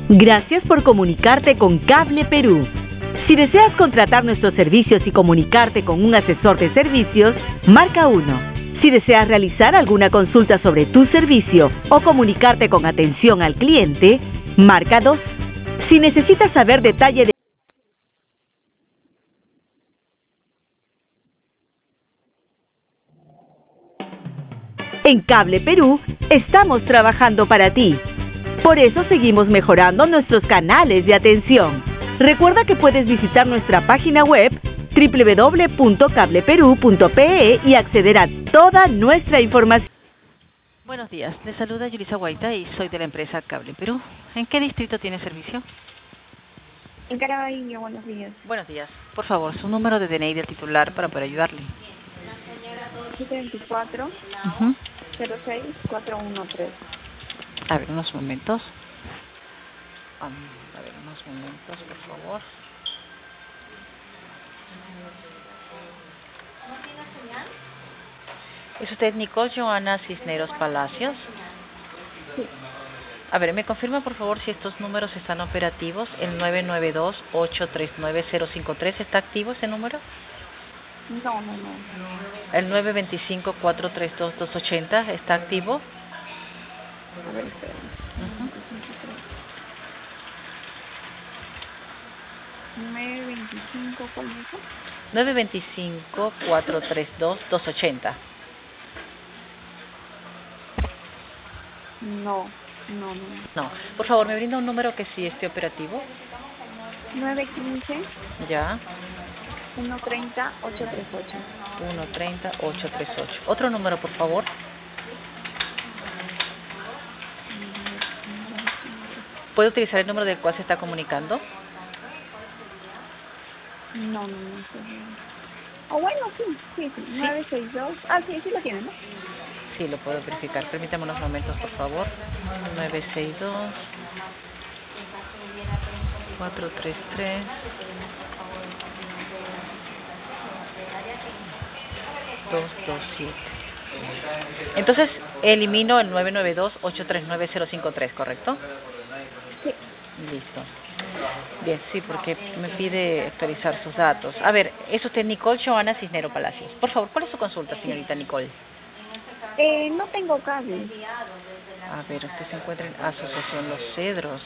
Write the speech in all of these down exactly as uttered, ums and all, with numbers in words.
Gracias por comunicarte con Cable Perú. Si deseas contratar nuestros servicios y comunicarte con un asesor de servicios, marca uno. Si deseas realizar alguna consulta sobre tu servicio o comunicarte con atención al cliente, marca dos. Si necesitas saber detalle de En Cable Perú, estamos trabajando para ti. Por eso seguimos mejorando nuestros canales de atención. Recuerda que puedes visitar nuestra página web doble u doble u doble u punto cable perú punto pe e y acceder a toda nuestra información. Buenos días, les saluda Yulisa Guaita y soy de la empresa Cable Perú. ¿En qué distrito tiene servicio? En Caraballo, buenos días. Buenos días. Por favor, su número de D N I del titular para poder ayudarle. siete veinticuatro, Uh-huh. cero seis, cuatro uno tres. A ver, unos momentos. Um, a ver, unos momentos, por favor. ¿Es usted Nicole Joana Cisneros Palacios? Sí. A ver, ¿me confirma por favor si estos números están operativos? El nueve nueve dos, ocho tres nueve, cero cinco tres, ¿está activo ese número? No, no, no. El nueve dos cinco, cuatro tres dos, dos ocho cero, ¿está activo? A ver, espera. Uh-huh. nueve veinticinco, ¿cuál dijo? nueve dos cinco, cuatro tres dos, dos ocho cero. No, no, no. No. Por favor, ¿me brinda un número que sí esté operativo? nueve quince, Ya. uno treinta, ocho treinta y ocho. uno treinta, ocho treinta y ocho. Otro número, por favor. ¿Puede utilizar el número del cual se está comunicando? No, no, no. O oh, bueno, sí, sí, sí. nueve seis dos. Ah, sí, sí lo tiene, ¿no? Sí, lo puedo verificar. Permítame unos momentos, por favor. nueve seis dos, cuatro tres tres, dos dos siete. Entonces, elimino el nueve nueve dos, ocho tres nueve, cero cinco tres, ¿correcto? Sí. Listo. Bien, sí, porque me pide actualizar sus datos. A ver, es usted Nicole Joana Cisnero Palacios. Por favor, ¿cuál es su consulta, señorita Nicole? Eh, no tengo cable. A ver, usted se encuentra en Asociación Los Cedros.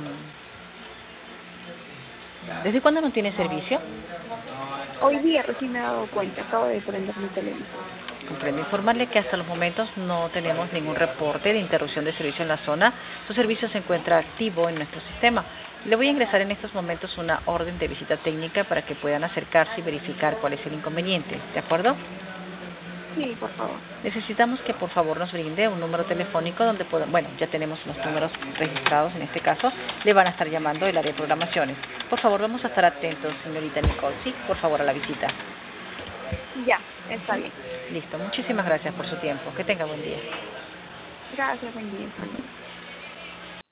Mm. ¿Desde cuándo no tiene servicio? Hoy día recién me he dado cuenta. Acabo de prender mi televisor. Comprendo. Informarle que hasta los momentos no tenemos ningún reporte de interrupción de servicio en la zona. Su servicio se encuentra activo en nuestro sistema. Le voy a ingresar en estos momentos una orden de visita técnica para que puedan acercarse y verificar cuál es el inconveniente. ¿De acuerdo? Sí, por favor. Necesitamos que por favor nos brinde un número telefónico donde podamos, bueno, ya tenemos los números registrados en este caso, le van a estar llamando el área de programaciones. Por favor, vamos a estar atentos, señorita Nicole, sí, por favor, a la visita. Ya, está bien. Listo, muchísimas gracias por su tiempo. Que tenga buen día. Gracias, buen día.